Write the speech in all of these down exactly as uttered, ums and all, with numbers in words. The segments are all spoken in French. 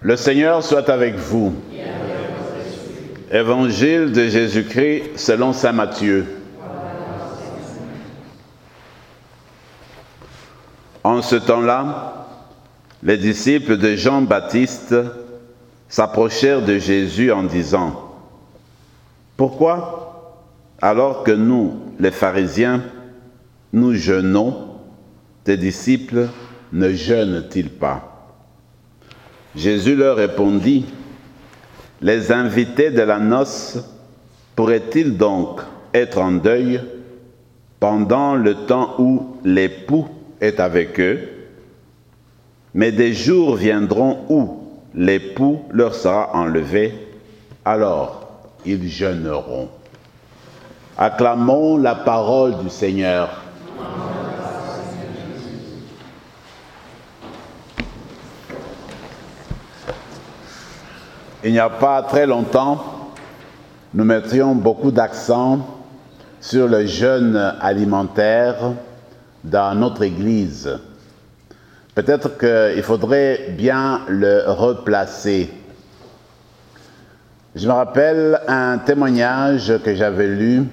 Le Seigneur soit avec vous. Évangile de Jésus-Christ selon saint Matthieu. En ce temps-là, les disciples de Jean-Baptiste s'approchèrent de Jésus en disant : « Pourquoi, alors que nous, les pharisiens, nous jeûnons, tes disciples ne jeûnent-ils pas ?» Jésus leur répondit : « Les invités de la noce pourraient-ils donc être en deuil pendant le temps où l'époux est avec eux? Mais des jours viendront où l'époux leur sera enlevé, alors ils jeûneront. » Acclamons la parole du Seigneur. Il n'y a pas très longtemps, nous mettrions beaucoup d'accent sur le jeûne alimentaire dans notre Église. Peut-être qu'il faudrait bien le replacer. Je me rappelle un témoignage que j'avais lu,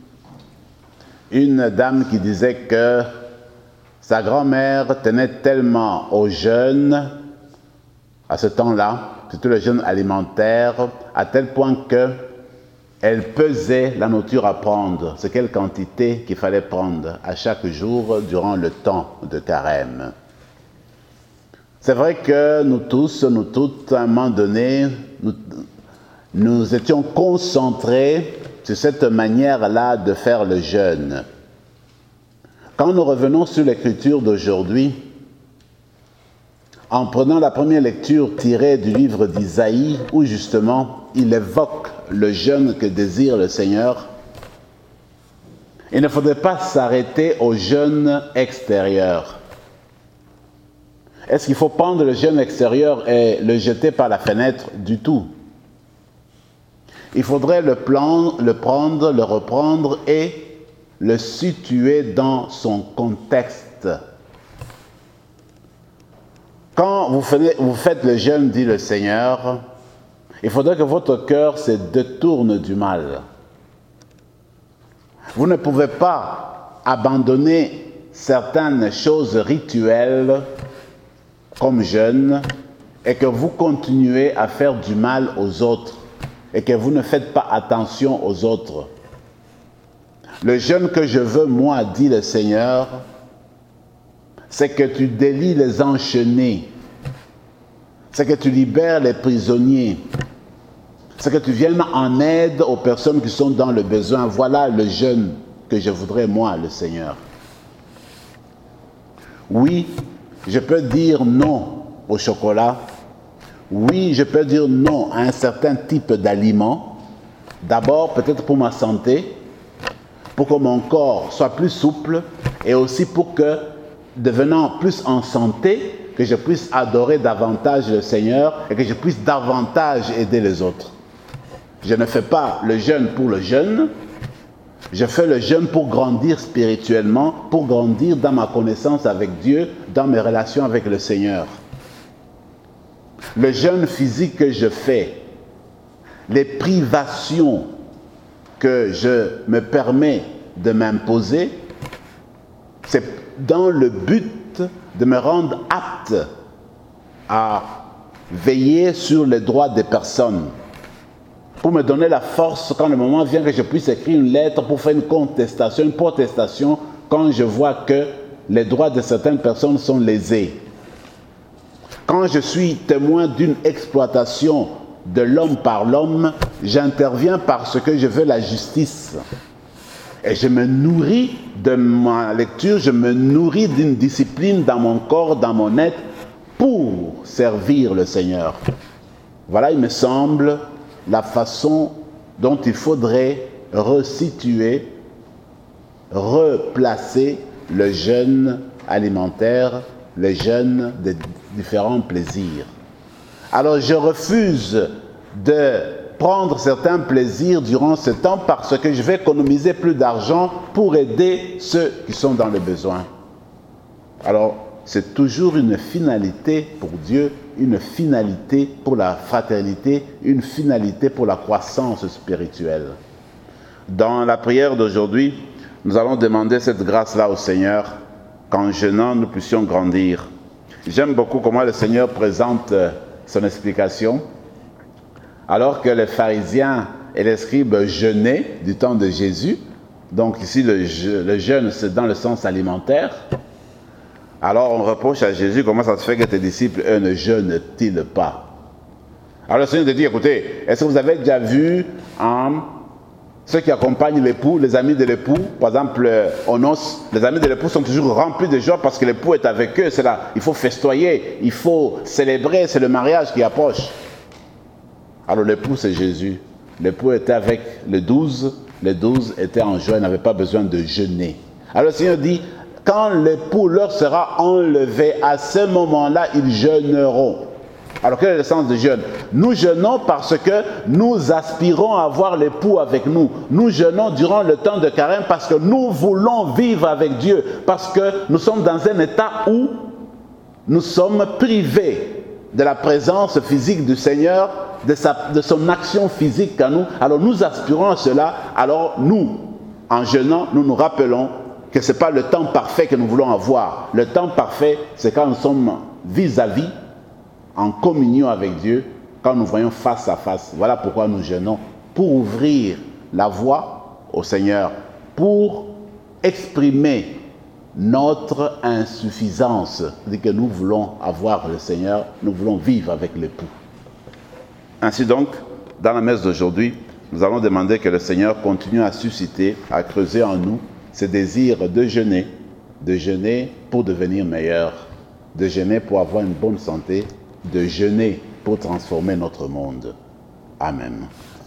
une dame qui disait que sa grand-mère tenait tellement au jeûne, à ce temps-là, surtout le jeûne alimentaire, à tel point qu'elle pesait la nourriture à prendre, c'est quelle quantité qu'il fallait prendre à chaque jour durant le temps de carême. C'est vrai que nous tous, nous toutes, à un moment donné, nous, nous étions concentrés sur cette manière-là de faire le jeûne. Quand nous revenons sur l'écriture d'aujourd'hui, en prenant la première lecture tirée du livre d'Isaïe, où justement il évoque le jeûne que désire le Seigneur, il ne faudrait pas s'arrêter au jeûne extérieur. Est-ce qu'il faut prendre le jeûne extérieur et le jeter par la fenêtre? Du tout. Il faudrait le, plan, le prendre, le reprendre et le situer dans son contexte. Quand vous faites, vous faites le jeûne, dit le Seigneur, il faudrait que votre cœur se détourne du mal. Vous ne pouvez pas abandonner certaines choses rituelles comme jeûne et que vous continuez à faire du mal aux autres et que vous ne faites pas attention aux autres. Le jeûne que je veux, moi, dit le Seigneur, c'est que tu délies les enchaînés, c'est que tu libères les prisonniers, c'est que tu viennes en aide aux personnes qui sont dans le besoin. Voilà le jeûne que je voudrais, moi, le Seigneur. Oui, je peux dire non au chocolat. Oui, je peux dire non à un certain type d'aliment. D'abord, peut-être pour ma santé, pour que mon corps soit plus souple et aussi pour que, devenant plus en santé, que je puisse adorer davantage le Seigneur et que je puisse davantage aider les autres. Je ne fais pas le jeûne pour le jeûne, je fais le jeûne pour grandir spirituellement, pour grandir dans ma connaissance avec Dieu, dans mes relations avec le Seigneur. Le jeûne physique que je fais, les privations que je me permets de m'imposer, c'est dans le but de me rendre apte à veiller sur les droits des personnes, pour me donner la force quand le moment vient que je puisse écrire une lettre pour faire une contestation, une protestation, quand je vois que les droits de certaines personnes sont lésés. Quand je suis témoin d'une exploitation de l'homme par l'homme, j'interviens parce que je veux la justice. Et je me nourris de ma lecture, je me nourris d'une discipline dans mon corps, dans mon être, pour servir le Seigneur. Voilà, il me semble, la façon dont il faudrait resituer, replacer le jeûne alimentaire, le jeûne des différents plaisirs. Alors je refuse de prendre certains plaisirs durant ce temps parce que je vais économiser plus d'argent pour aider ceux qui sont dans le besoin. Alors, c'est toujours une finalité pour Dieu une finalité pour la fraternité, une finalité pour la croissance spirituelle. Dans la prière d'aujourd'hui, nous allons demander cette grâce-là au Seigneur, qu'en jeûnant, nous puissions grandir. J'aime beaucoup comment le Seigneur présente son explication. Alors que les pharisiens et les scribes jeûnaient du temps de Jésus, donc ici le, je, le jeûne c'est dans le sens alimentaire, alors on reproche à Jésus comment ça se fait que tes disciples, eux, ne jeûnent-ils pas. Alors le Seigneur te dit, écoutez, est-ce que vous avez déjà vu hein, ceux qui accompagnent l'époux, les amis de l'époux, par exemple aux noces, les amis de l'époux sont toujours remplis de joie parce que l'époux est avec eux, c'est là, il faut festoyer, il faut célébrer, c'est le mariage qui approche. Alors l'époux c'est Jésus, l'époux était avec les douze, les douze étaient en joie, ils n'avaient pas besoin de jeûner. Alors le Seigneur dit, quand l'époux leur sera enlevé, à ce moment-là, ils jeûneront. Alors quel est le sens du jeûne? Nous jeûnons parce que nous aspirons à avoir l'époux avec nous. Nous jeûnons durant le temps de carême parce que nous voulons vivre avec Dieu, parce que nous sommes dans un état où nous sommes privés de la présence physique du Seigneur, de, sa, de son action physique à nous. Alors nous aspirons à cela. Alors nous, en jeûnant, nous nous rappelons que ce n'est pas le temps parfait que nous voulons avoir. Le temps parfait, c'est quand nous sommes vis-à-vis, en communion avec Dieu, quand nous voyons face à face. Voilà pourquoi nous jeûnons, pour ouvrir la voie au Seigneur, pour exprimer notre insuffisance, c'est-à-dire que nous voulons avoir le Seigneur, nous voulons vivre avec l'époux. Ainsi donc, dans la messe d'aujourd'hui, nous allons demander que le Seigneur continue à susciter, à creuser en nous ce désir de jeûner, de jeûner pour devenir meilleur, de jeûner pour avoir une bonne santé, de jeûner pour transformer notre monde. Amen.